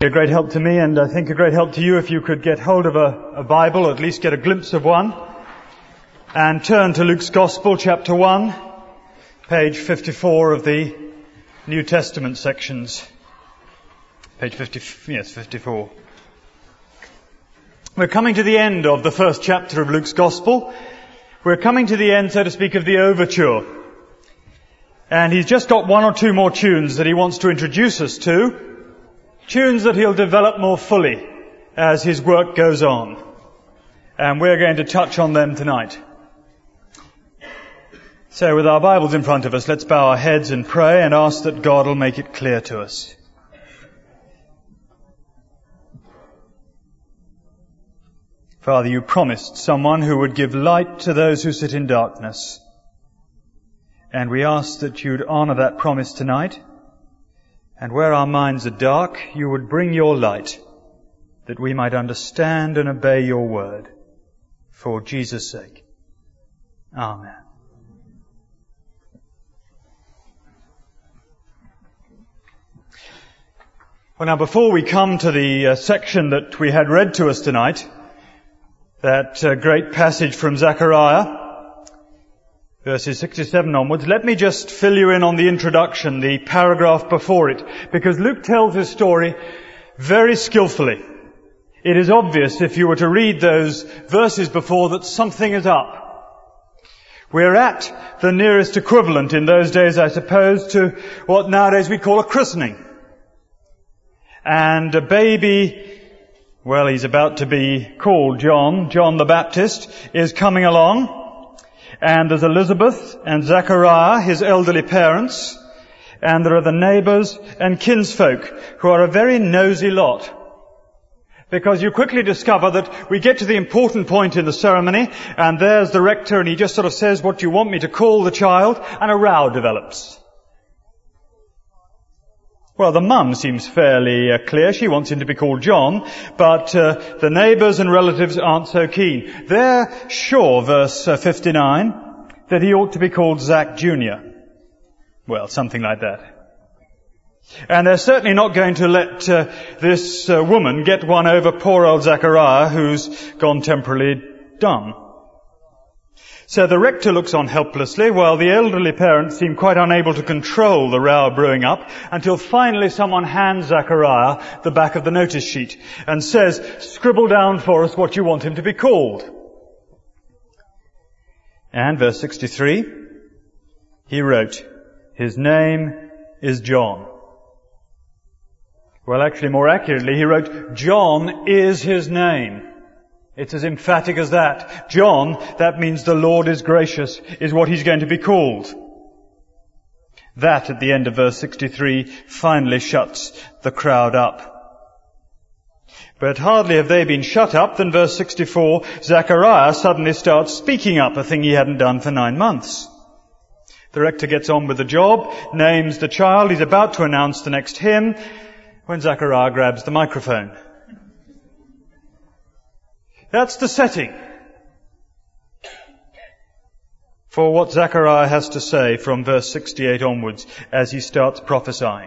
A great help to me, and I think a great help to you if you could get hold of a Bible, or at least get a glimpse of one, and turn to Luke's Gospel, chapter 1, page 54 of the New Testament sections. Page 54. We're coming to the end of the first chapter of Luke's Gospel. We're coming to the end, so to speak, of the overture. And he's just got one or two more tunes that he wants to introduce us to. Tunes that he'll develop more fully as his work goes on. And we're going to touch on them tonight. So with our Bibles in front of us, let's bow our heads and pray and ask that God will make it clear to us. Father, you promised someone who would give light to those who sit in darkness. And we ask that you'd honor that promise tonight. And where our minds are dark, you would bring your light, that we might understand and obey your word. For Jesus' sake. Amen. Well, now before we come to the section that we had read to us tonight, that great passage from Zechariah, verses 67 onwards, let me just fill you in on the introduction, the paragraph before it, because Luke tells his story very skillfully. It is obvious if you were to read those verses before that something is up. We're at the nearest equivalent in those days, I suppose, to what nowadays we call a christening. And a baby, well, he's about to be called John the Baptist, is coming along. And there's Elizabeth and Zechariah, his elderly parents, and there are the neighbours and kinsfolk, who are a very nosy lot. Because you quickly discover that we get to the important point in the ceremony, and there's the rector, and he just sort of says, "What do you want me to call the child?" and a row develops. Well, the mum seems fairly clear. She wants him to be called John, but the neighbours and relatives aren't so keen. They're sure, verse 59, that he ought to be called Zach Jr. Well, something like that. And they're certainly not going to let this woman get one over poor old Zechariah, who's gone temporarily dumb. So the rector looks on helplessly while the elderly parents seem quite unable to control the row brewing up, until finally someone hands Zechariah the back of the notice sheet and says, "Scribble down for us what you want him to be called." And verse 63, he wrote, "His name is John." Well, actually, more accurately, he wrote, "John is his name." It's as emphatic as that. John, that means the Lord is gracious, is what he's going to be called. That, at the end of verse 63, finally shuts the crowd up. But hardly have they been shut up than verse 64, Zechariah suddenly starts speaking up, a thing he hadn't done for 9 months. The rector gets on with the job, names the child, he's about to announce the next hymn, when Zechariah grabs the microphone. That's the setting for what Zechariah has to say from verse 68 onwards as he starts prophesying.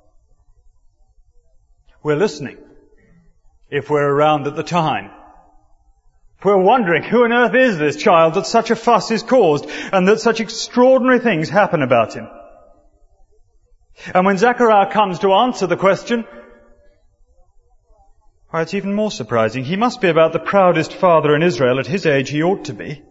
We're listening, if we're around at the time. We're wondering, who on earth is this child that such a fuss is caused and that such extraordinary things happen about him? And when Zechariah comes to answer the question, why, it's even more surprising. He must be about the proudest father in Israel. At his age, he ought to be.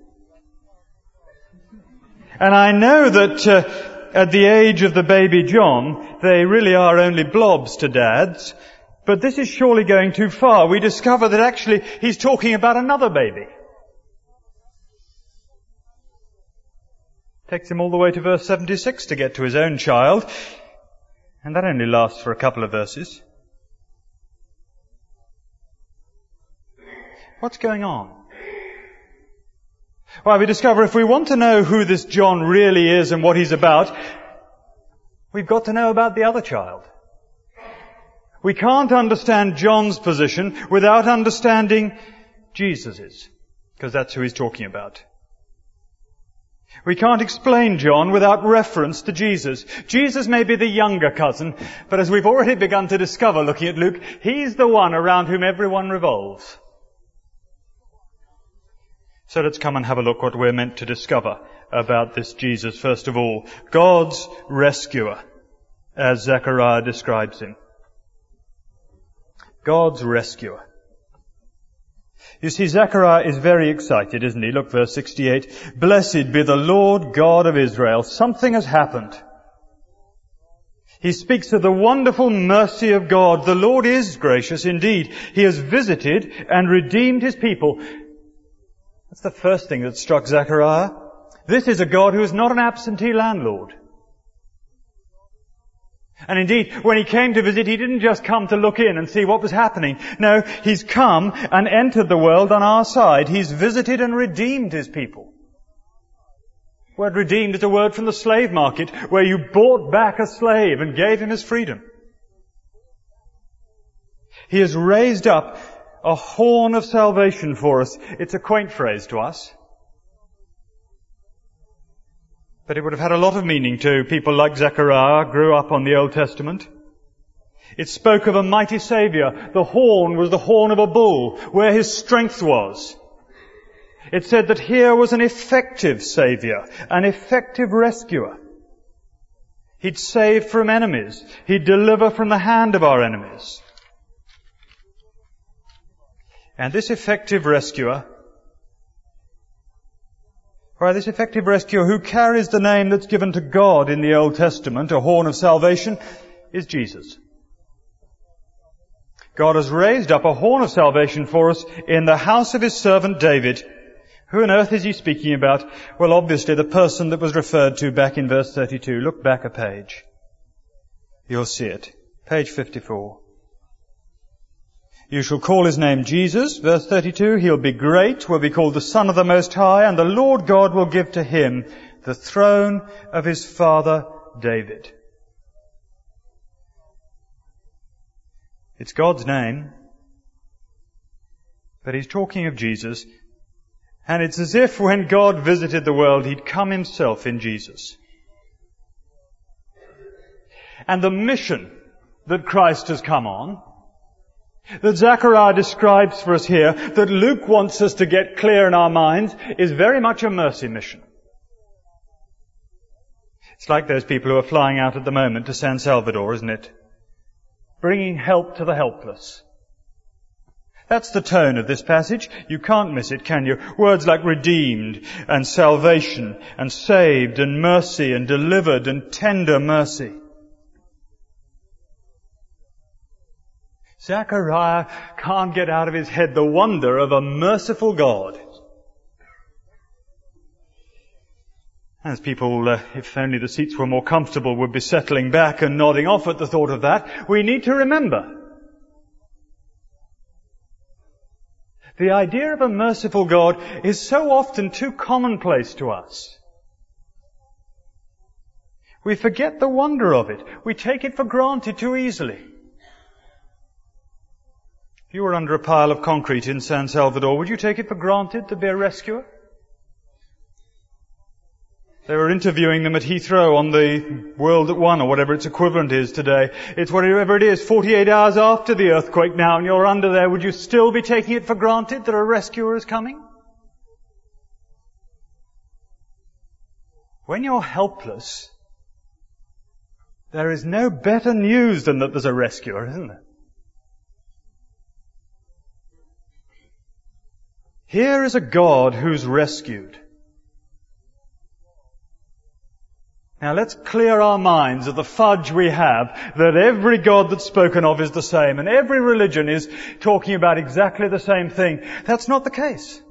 And I know that at the age of the baby John, they really are only blobs to dads. But this is surely going too far. We discover that actually he's talking about another baby. Takes him all the way to verse 76 to get to his own child. And that only lasts for a couple of verses. What's going on? Well, we discover if we want to know who this John really is and what he's about, we've got to know about the other child. We can't understand John's position without understanding Jesus's, because that's who he's talking about. We can't explain John without reference to Jesus. Jesus may be the younger cousin, but as we've already begun to discover looking at Luke, he's the one around whom everyone revolves. So let's come and have a look what we're meant to discover about this Jesus. First of all, God's rescuer, as Zechariah describes him. God's rescuer. You see, Zechariah is very excited, isn't he? Look, verse 68. Blessed be the Lord God of Israel. Something has happened. He speaks of the wonderful mercy of God. The Lord is gracious indeed. He has visited and redeemed his people. That's the first thing that struck Zechariah. This is a God who is not an absentee landlord. And indeed, when he came to visit, he didn't just come to look in and see what was happening. No, he's come and entered the world on our side. He's visited and redeemed his people. The word redeemed is a word from the slave market, where you bought back a slave and gave him his freedom. He has raised up a horn of salvation for us. It's a quaint phrase to us, but it would have had a lot of meaning to people like Zechariah, grew up on the Old Testament. It spoke of a mighty Saviour. The horn was the horn of a bull, where his strength was. It said that here was an effective Saviour, an effective rescuer. He'd save from enemies. He'd deliver from the hand of our enemies. And this effective rescuer, who carries the name that's given to God in the Old Testament, a horn of salvation, is Jesus. God has raised up a horn of salvation for us in the house of his servant David. Who on earth is he speaking about? Well, obviously the person that was referred to back in verse 32. Look back a page. You'll see it. Page 54. You shall call his name Jesus, verse 32. He'll be great, will be called the Son of the Most High, and the Lord God will give to him the throne of his father David. It's God's name, but he's talking of Jesus, and it's as if when God visited the world, he'd come himself in Jesus. And the mission that Christ has come on, that Zechariah describes for us here, that Luke wants us to get clear in our minds, is very much a mercy mission. It's like those people who are flying out at the moment to San Salvador, isn't it? Bringing help to the helpless. That's the tone of this passage. You can't miss it, can you? Words like redeemed and salvation and saved and mercy and delivered and tender mercy. Zechariah can't get out of his head the wonder of a merciful God. As people, if only the seats were more comfortable, would be settling back and nodding off at the thought of that, we need to remember the idea of a merciful God is so often too commonplace to us. We forget the wonder of it. We take it for granted too easily. If you were under a pile of concrete in San Salvador, would you take it for granted to be a rescuer? They were interviewing them at Heathrow on the World at One, or whatever its equivalent is today. It's whatever it is, 48 hours after the earthquake now, and you're under there. Would you still be taking it for granted that a rescuer is coming? When you're helpless, there is no better news than that there's a rescuer, isn't there? Here is a God who's rescued. Now let's clear our minds of the fudge we have that every God that's spoken of is the same and every religion is talking about exactly the same thing. That's not the case.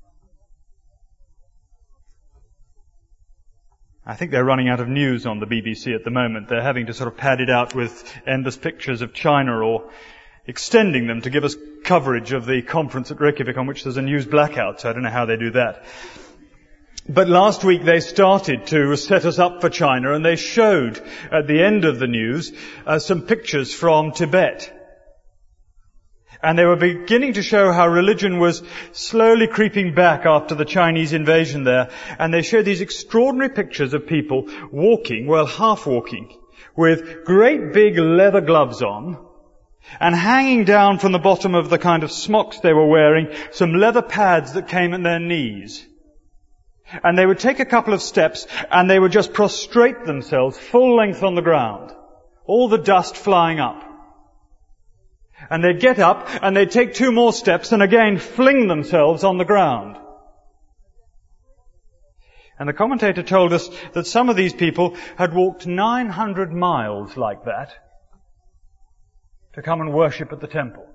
I think they're running out of news on the BBC at the moment. They're having to sort of pad it out with endless pictures of China or extending them to give us coverage of the conference at Reykjavik on which there's a news blackout, so I don't know how they do that. But last week they started to set us up for China, and they showed at the end of the news some pictures from Tibet. And they were beginning to show how religion was slowly creeping back after the Chinese invasion there. And they showed these extraordinary pictures of people walking, well, half walking, with great big leather gloves on, and hanging down from the bottom of the kind of smocks they were wearing, some leather pads that came at their knees. And they would take a couple of steps, and they would just prostrate themselves full length on the ground, all the dust flying up. And they'd get up, and they'd take 2 more steps, and again fling themselves on the ground. And the commentator told us that some of these people had walked 900 miles like that to come and worship at the temple.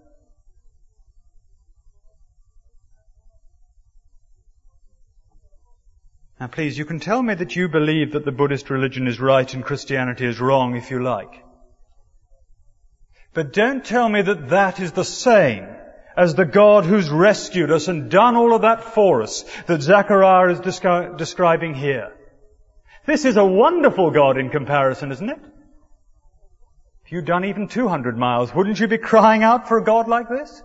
Now please, you can tell me that you believe that the Buddhist religion is right and Christianity is wrong if you like. But don't tell me that that is the same as the God who's rescued us and done all of that for us that Zechariah is describing here. This is a wonderful God in comparison, isn't it? If you'd done even 200 miles, wouldn't you be crying out for a God like this?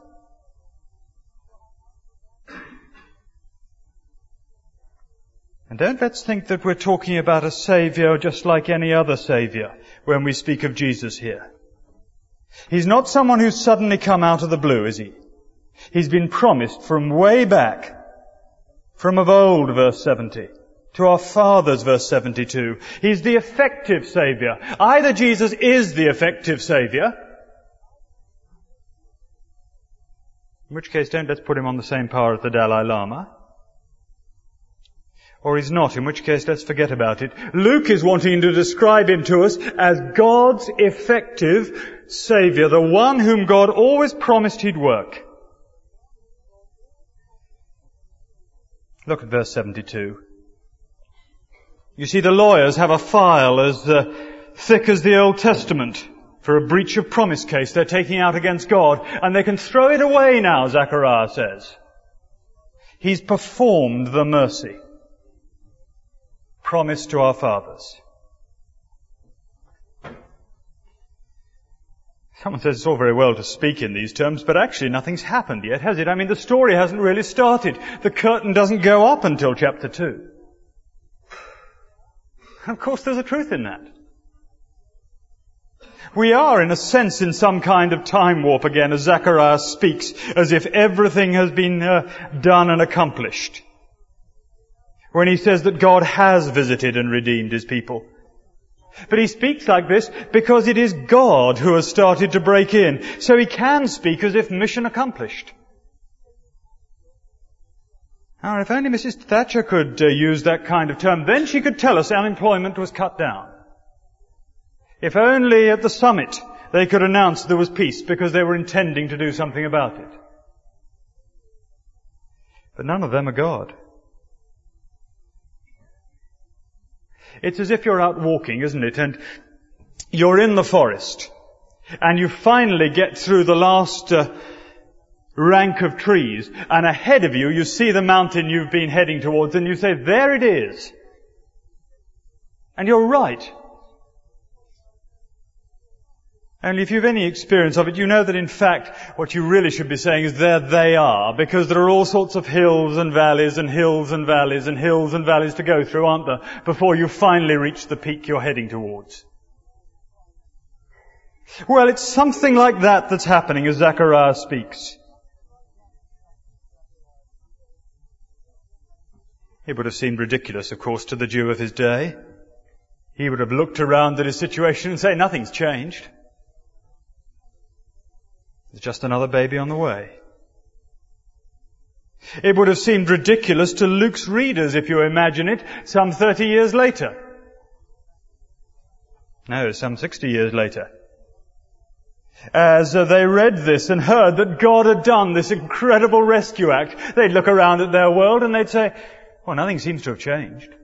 And don't let's think that we're talking about a Saviour just like any other Saviour when we speak of Jesus here. He's not someone who's suddenly come out of the blue, is he? He's been promised from way back, from of old, verse 70, to our fathers, verse 72. He's the effective Saviour. Either Jesus is the effective Saviour, in which case don't let's put him on the same par as the Dalai Lama, or he's not, in which case let's forget about it. Luke is wanting to describe him to us as God's effective Saviour, the one whom God always promised he'd work. Look at verse 72. You see, the lawyers have a file as thick as the Old Testament for a breach of promise case they're taking out against God, and they can throw it away now, Zechariah says. He's performed the mercy promised to our fathers. Someone says it's all very well to speak in these terms, but actually nothing's happened yet, has it? I mean, the story hasn't really started. The curtain doesn't go up until chapter 2. Of course, there's a truth in that. We are, in a sense, in some kind of time warp again, as Zechariah speaks, as if everything has been done and accomplished. When he says that God has visited and redeemed his people. But he speaks like this because it is God who has started to break in. So he can speak as if mission accomplished. Now, if only Mrs. Thatcher could use that kind of term, then she could tell us unemployment was cut down. If only at the summit they could announce there was peace because they were intending to do something about it. But none of them are God. It's as if you're out walking, isn't it? And you're in the forest. And you finally get through the last rank of trees. And ahead of you, you see the mountain you've been heading towards. And you say, there it is. And you're right. Only if you've any experience of it, you know that in fact what you really should be saying is there they are, because there are all sorts of hills and valleys and hills and valleys and hills and valleys to go through, aren't there, before you finally reach the peak you're heading towards. Well, it's something like that that's happening as Zechariah speaks. It would have seemed ridiculous, of course, to the Jew of his day. He would have looked around at his situation and say, nothing's changed. There's just another baby on the way. It would have seemed ridiculous to Luke's readers, if you imagine it, some 30 years later. No, some 60 years later. As they read this and heard that God had done this incredible rescue act, they'd look around at their world and they'd say, well, nothing seems to have changed.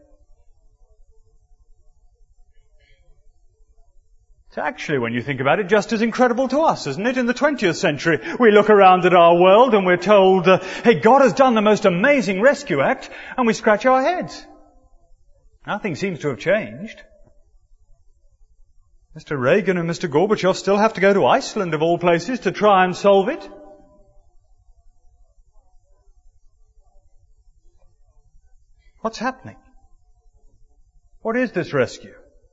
It's actually, when you think about it, just as incredible to us, isn't it? In the 20th century, we look around at our world and we're told, hey, God has done the most amazing rescue act, and we scratch our heads. Nothing seems to have changed. Mr. Reagan and Mr. Gorbachev still have to go to Iceland, of all places, to try and solve it. What's happening? What is this rescue?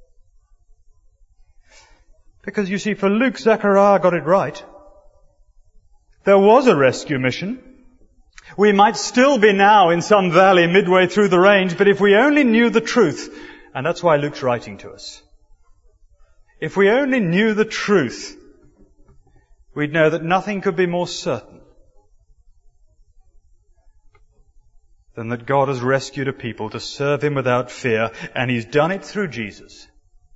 Because you see, for Luke, Zechariah got it right. There was a rescue mission. We might still be now in some valley midway through the range, but if we only knew the truth, and that's why Luke's writing to us, if we only knew the truth, we'd know that nothing could be more certain than that God has rescued a people to serve Him without fear, and He's done it through Jesus.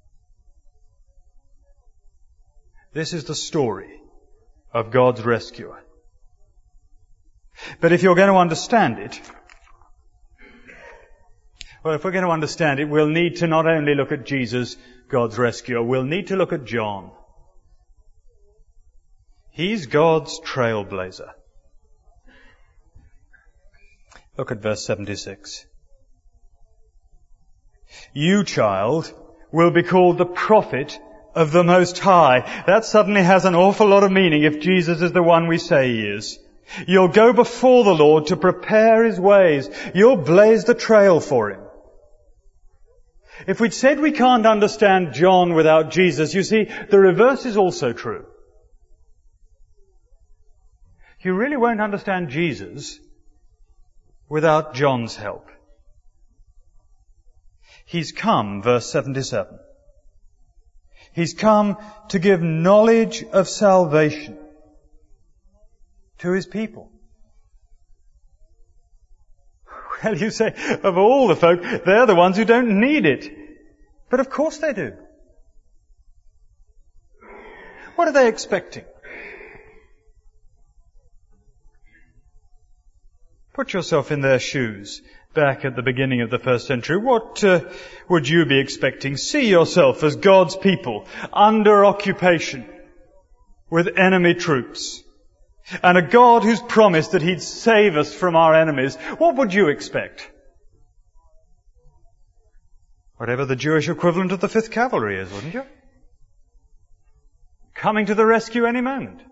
This is the story of God's rescuer. But if you're going to understand it, well, if we're going to understand it, we'll need to not only look at Jesus, God's rescuer, we'll need to look at John. He's God's trailblazer. Look at verse 76. You, child, will be called the prophet of the Most High. That suddenly has an awful lot of meaning if Jesus is the one we say He is. You'll go before the Lord to prepare His ways. You'll blaze the trail for Him. If we'd said we can't understand John without Jesus, you see, the reverse is also true. You really won't understand Jesus without John's help. He's come, verse 77. He's come to give knowledge of salvation to His people. Well, you say, of all the folk, they're the ones who don't need it. But of course they do. What are they expecting? Put yourself in their shoes back at the beginning of the first century. What would you be expecting? See yourself as God's people under occupation with enemy troops and a God who's promised that He'd save us from our enemies. What would you expect? Whatever the Jewish equivalent of the 5th Cavalry is, wouldn't you? Coming to the rescue any moment.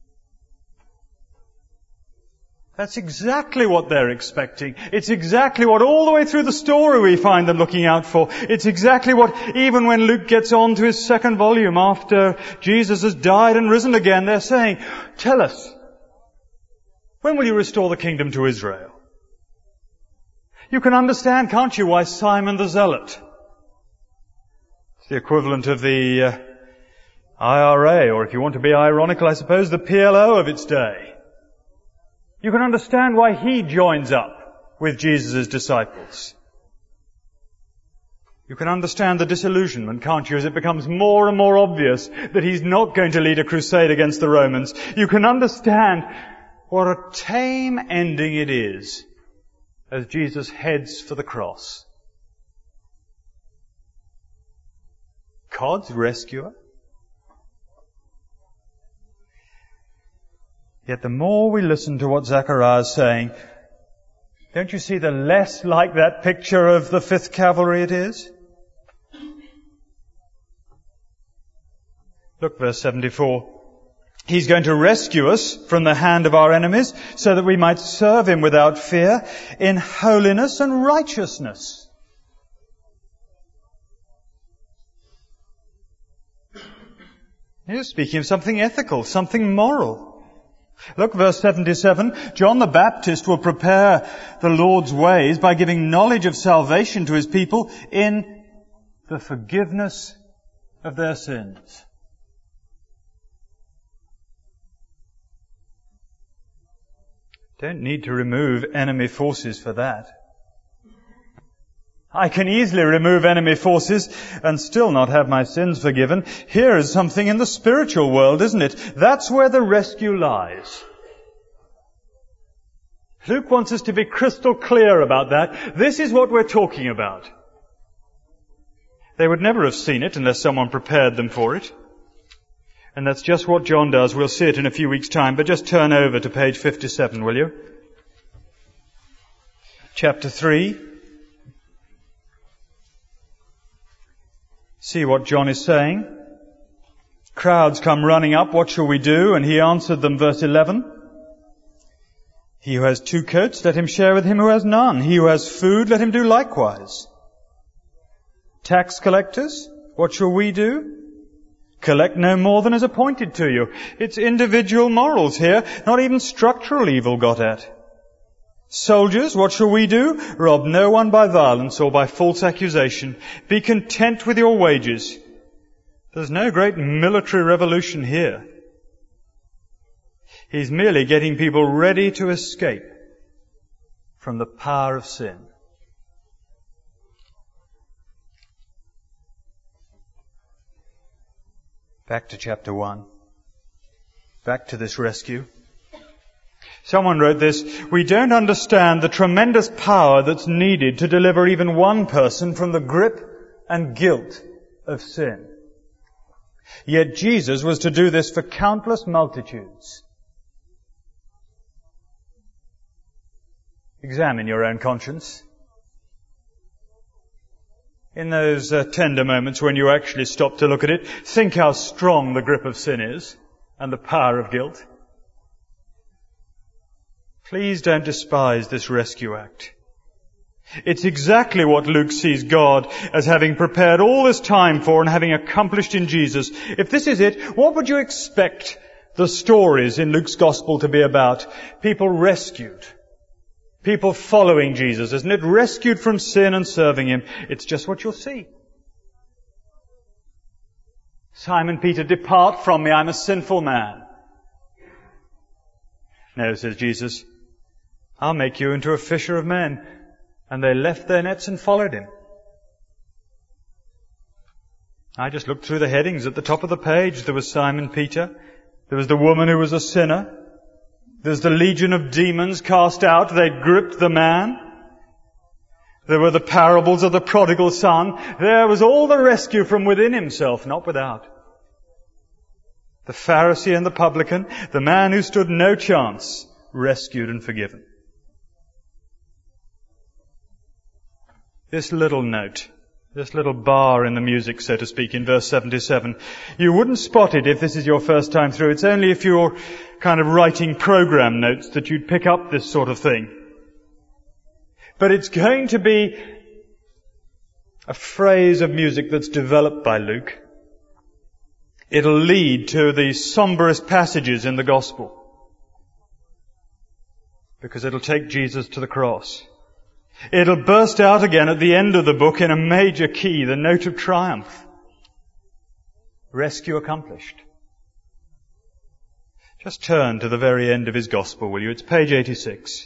That's exactly what they're expecting. It's exactly what all the way through the story we find them looking out for. It's exactly what, even when Luke gets on to his 2nd volume after Jesus has died and risen again, they're saying, tell us, when will you restore the kingdom to Israel? You can understand, can't you, why Simon the Zealot, it's the equivalent of the IRA, or if you want to be ironical, I suppose, the PLO of its day. You can understand why he joins up with Jesus' disciples. You can understand the disillusionment, can't you, as it becomes more and more obvious that he's not going to lead a crusade against the Romans. You can understand what a tame ending it is as Jesus heads for the cross. God's rescuer? Yet the more we listen to what Zechariah is saying, don't you see the less like that picture of the 5th Cavalry it is? Look, verse 74. He's going to rescue us from the hand of our enemies so that we might serve Him without fear in holiness and righteousness. He's speaking of something ethical, something moral. Look, verse 77. John the Baptist will prepare the Lord's ways by giving knowledge of salvation to His people in the forgiveness of their sins. Don't need to remove enemy forces for that. I can easily remove enemy forces and still not have my sins forgiven. Here is something in the spiritual world, isn't it? That's where the rescue lies. Luke wants us to be crystal clear about that. This is what we're talking about. They would never have seen it unless someone prepared them for it. And that's just what John does. We'll see it in a few weeks' time, but just turn over to page 57, will you? Chapter 3. See what John is saying. Crowds come running up. What shall we do? And he answered them, verse 11. He who has 2 coats, let him share with him who has none. He who has food, let him do likewise. Tax collectors, what shall we do? Collect no more than is appointed to you. It's individual morals here, not even structural evil got at. Soldiers, what shall we do? Rob no one by violence or by false accusation. Be content with your wages. There's no great military revolution here. He's merely getting people ready to escape from the power of sin. Back to chapter 1. Back to this rescue. Someone wrote this: we don't understand the tremendous power that's needed to deliver even one person from the grip and guilt of sin. Yet Jesus was to do this for countless multitudes. Examine your own conscience. In those tender moments when you actually stop to look at it, think how strong the grip of sin is and the power of guilt. Please don't despise this rescue act. It's exactly what Luke sees God as having prepared all this time for and having accomplished in Jesus. If this is it, what would you expect the stories in Luke's Gospel to be about? People rescued. People following Jesus, isn't it? Rescued from sin and serving Him. It's just what you'll see. Simon Peter, depart from me, I'm a sinful man. No, says Jesus, I'll make you into a fisher of men. And they left their nets and followed Him. I just looked through the headings at the top of the page. There was Simon Peter. There was the woman who was a sinner. There's the legion of demons cast out. They gripped the man. There were the parables of the prodigal son. There was all the rescue from within himself, not without. The Pharisee and the publican, the man who stood no chance, rescued and forgiven. This little note, this little bar in the music, so to speak, in verse 77, you wouldn't spot it if this is your first time through. It's only if you're kind of writing program notes that you'd pick up this sort of thing. But it's going to be a phrase of music that's developed by Luke. It'll lead to the somberest passages in the Gospel, because it'll take Jesus to the cross. It'll burst out again at the end of the book in a major key, the note of triumph. Rescue accomplished. Just turn to the very end of his Gospel, will you? It's page 86.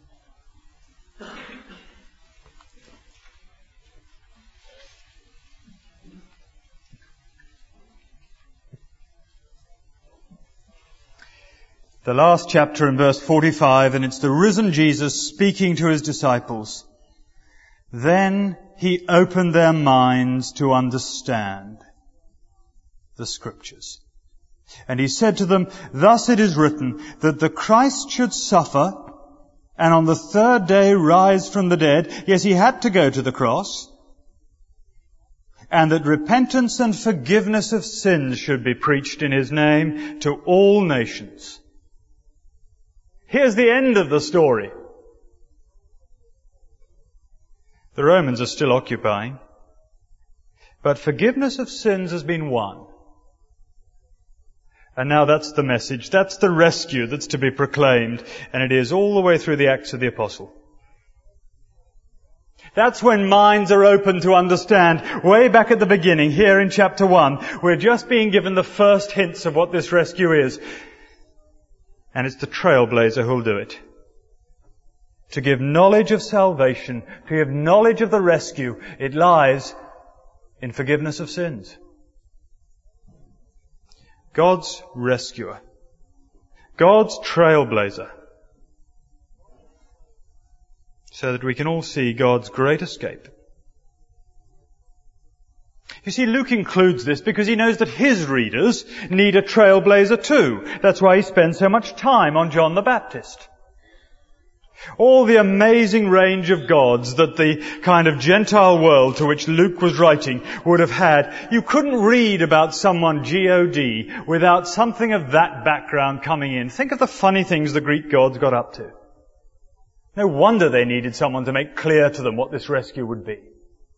The last chapter in verse 45, and it's the risen Jesus speaking to his disciples. Then he opened their minds to understand the Scriptures. And he said to them, thus it is written, that the Christ should suffer, and on the 3rd day rise from the dead. Yes, he had to go to the cross. And that repentance and forgiveness of sins should be preached in his name to all nations. Here's the end of the story. The Romans are still occupying, but forgiveness of sins has been won. And now that's the message, that's the rescue that's to be proclaimed, and it is all the way through the Acts of the Apostle. That's when minds are open to understand. Way back at the beginning, here in chapter 1, we're just being given the first hints of what this rescue is. And it's the trailblazer who'll do it. To give knowledge of salvation, to give knowledge of the rescue, it lies in forgiveness of sins. God's rescuer. God's trailblazer. So that we can all see God's great escape. You see, Luke includes this because he knows that his readers need a trailblazer too. That's why he spends so much time on John the Baptist. All the amazing range of gods that the kind of Gentile world to which Luke was writing would have had. You couldn't read about someone G-O-D without something of that background coming in. Think of the funny things the Greek gods got up to. No wonder they needed someone to make clear to them what this rescue would be.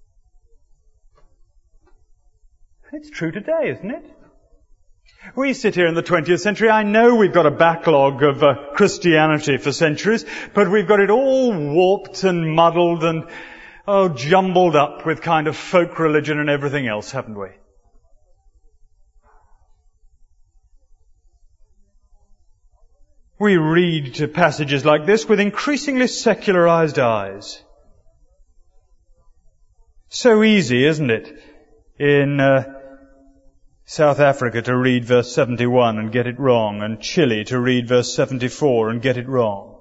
It's true today, isn't it? We sit here in the 20th century. I know we've got a backlog of Christianity for centuries, but we've got it all warped and muddled and jumbled up with kind of folk religion and everything else, haven't we? We read passages like this with increasingly secularized eyes. So easy, isn't it, in South Africa to read verse 71 and get it wrong, and Chile to read verse 74 and get it wrong.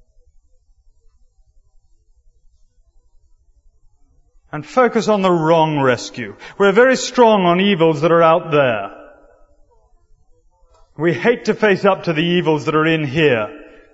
And focus on the wrong rescue. We're very strong on evils that are out there. We hate to face up to the evils that are in here.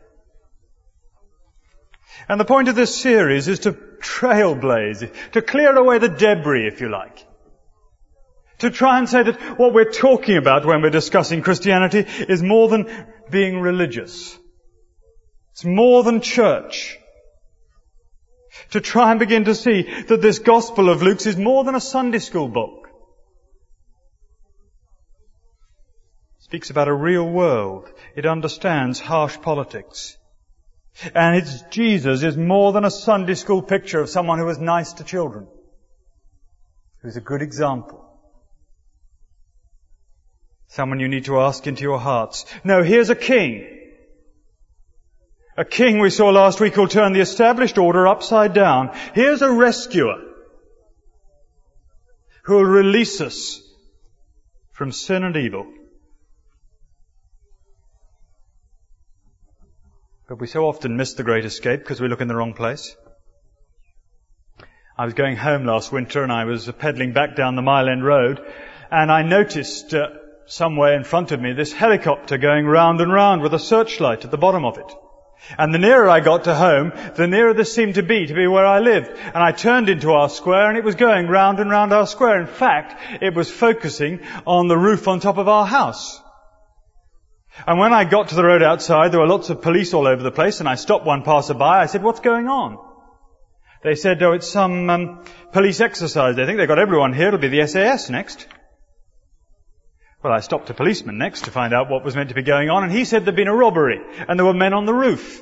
And the point of this series is to trailblaze, to clear away the debris, if you like. To try and say that what we're talking about when we're discussing Christianity is more than being religious. It's more than church. To try and begin to see that this Gospel of Luke's is more than a Sunday school book. Speaks about a real world. It understands harsh politics. And its Jesus is more than a Sunday school picture of someone who was nice to children. Who's a good example. Someone you need to ask into your hearts. No, here's a king. A king we saw last week who'll turn the established order upside down. Here's a rescuer who will release us from sin and evil. But we so often miss the great escape because we look in the wrong place. I was going home last winter and I was pedalling back down the Mile End Road and I noticed somewhere in front of me this helicopter going round and round with a searchlight at the bottom of it. And the nearer I got to home, the nearer this seemed to be where I lived. And I turned into our square and it was going round and round our square. In fact, it was focusing on the roof on top of our house. And when I got to the road outside, there were lots of police all over the place, and I stopped one passerby. I said, "What's going on?" They said, "Oh, it's some police exercise. They think they've got everyone here. It'll be the SAS next." Well, I stopped a policeman next to find out what was meant to be going on, and he said there'd been a robbery, and there were men on the roof.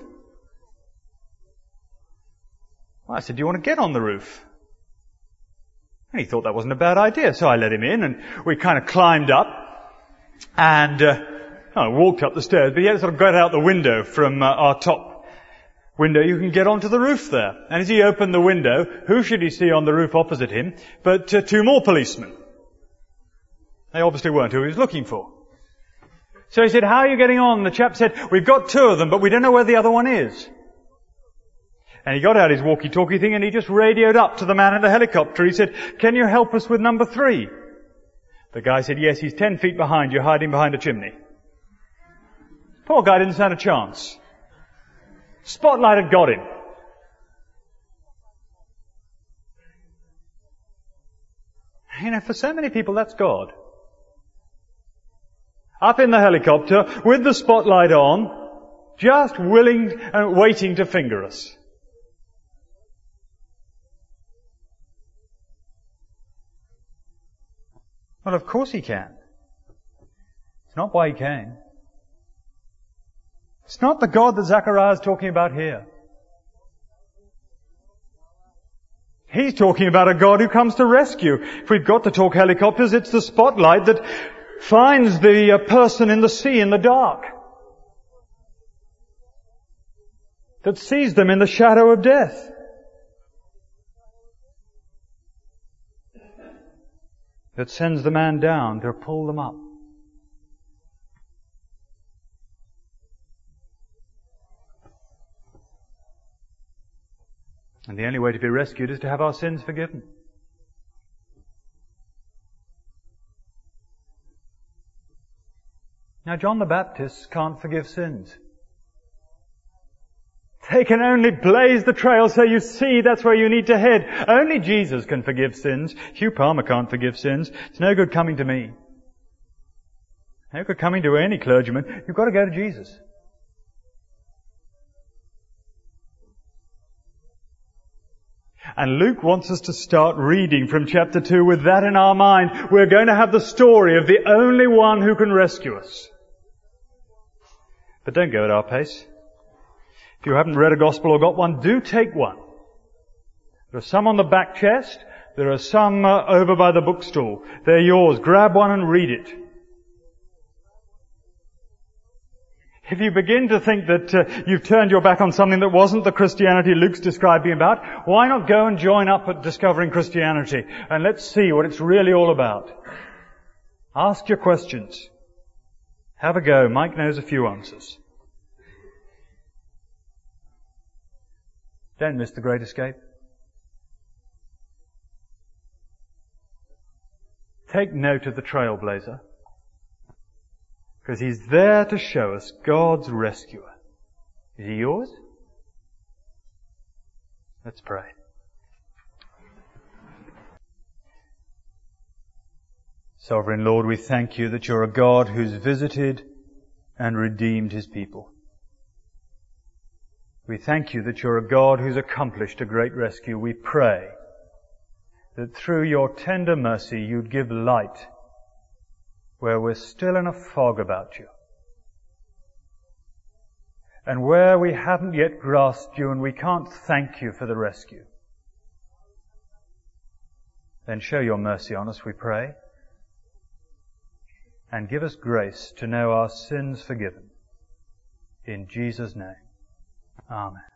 Well, I said, "Do you want to get on the roof?" And he thought that wasn't a bad idea, so I let him in, and we kind of climbed up, and I walked up the stairs, but he had to sort of get out the window from our top window. You can get onto the roof there. And as he opened the window, who should he see on the roof opposite him but two more policemen. They obviously weren't who he was looking for. So he said, "How are you getting on?" The chap said, "We've got two of them, but we don't know where the other one is." And he got out his walkie-talkie thing and he just radioed up to the man in the helicopter. He said, "Can you help us with number 3? The guy said, "Yes, he's 10 feet behind you, hiding behind a chimney." Poor guy didn't stand a chance. Spotlight had got him. You know, for so many people, that's God. Up in the helicopter, with the spotlight on, just willing and waiting to finger us. Well, of course he can. It's not why he came. It's not the God that Zechariah is talking about here. He's talking about a God who comes to rescue. If we've got to talk helicopters, it's the spotlight that finds the person in the sea in the dark. That sees them in the shadow of death. That sends the man down to pull them up. And the only way to be rescued is to have our sins forgiven. Now, John the Baptist can't forgive sins. They can only blaze the trail so you see that's where you need to head. Only Jesus can forgive sins. Hugh Palmer can't forgive sins. It's no good coming to me. No good coming to any clergyman. You've got to go to Jesus. And Luke wants us to start reading from chapter 2 with that in our mind. We're going to have the story of the only one who can rescue us. But don't go at our pace. If you haven't read a gospel or got one, do take one. There are some on the back chest. There are some over by the bookstall. They're yours. Grab one and read it. If you begin to think that you've turned your back on something that wasn't the Christianity Luke's describing about, why not go and join up at Discovering Christianity and let's see what it's really all about. Ask your questions. Have a go. Mike knows a few answers. Don't miss the Great Escape. Take note of the trailblazer, because he's there to show us God's rescuer. Is he yours? Let's pray. Sovereign Lord, we thank you that you're a God who's visited and redeemed his people. We thank you that you're a God who's accomplished a great rescue. We pray that through your tender mercy you'd give light where we're still in a fog about you. And where we haven't yet grasped you and we can't thank you for the rescue. Then show your mercy on us, we pray. And give us grace to know our sins forgiven. In Jesus' name. Amen.